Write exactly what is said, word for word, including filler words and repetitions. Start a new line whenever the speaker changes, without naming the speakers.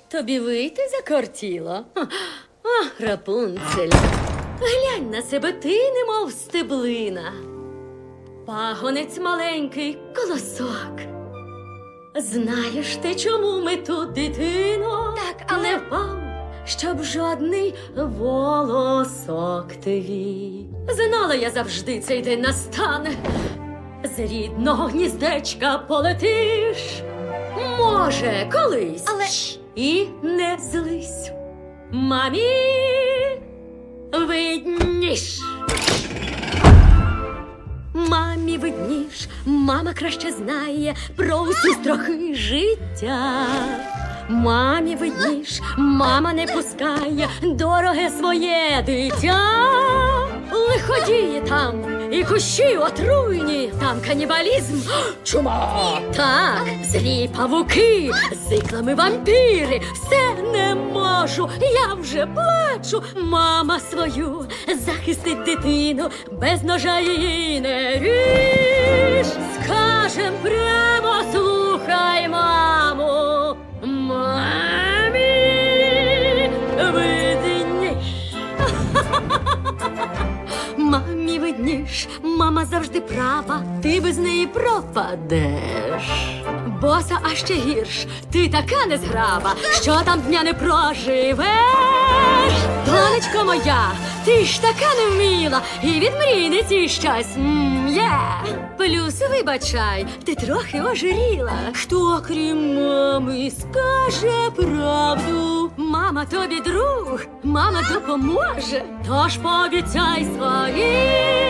Тобі вийти закортіло? А, Рапунцель, глянь на себе, ти немов стеблина. Пагонець маленький, колосок. Знаєш ти, чому ми тут, дитино?
Так, але-
Не впав, щоб жодний волосок твій. Знала я завжди, цей день настане. З рідного гніздечка полетиш. Може, колись.
Але-
І не злись. Мамі видніш. Мамі видніш, мама краще знає про усі страхи життя. Мамі видніш, мама не пускає дороге своє дитя. Лиходіє там, і кущі отруйні, там канібалізм, чума. Так, злі павуки, з іклами вампіри, все не можу, я вже плачу. Мама свою захистить дитину, без ножа її не ріж. Скажем прямо, слухай, маму, мамі видніш. Мамі видніш, мама завжди права, ти без неї пропадеш. Боса, а ще гірш, ти така незграва, що там дня не проживеш. Донечко моя, ти ж така невміла, і від мрій не ці щось м, є. Плюс, вибачай, ти трохи ожиріла. Хто, крім мами, скаже правду? Мама тобі друг, мама допоможе, тож пообіцяй своїм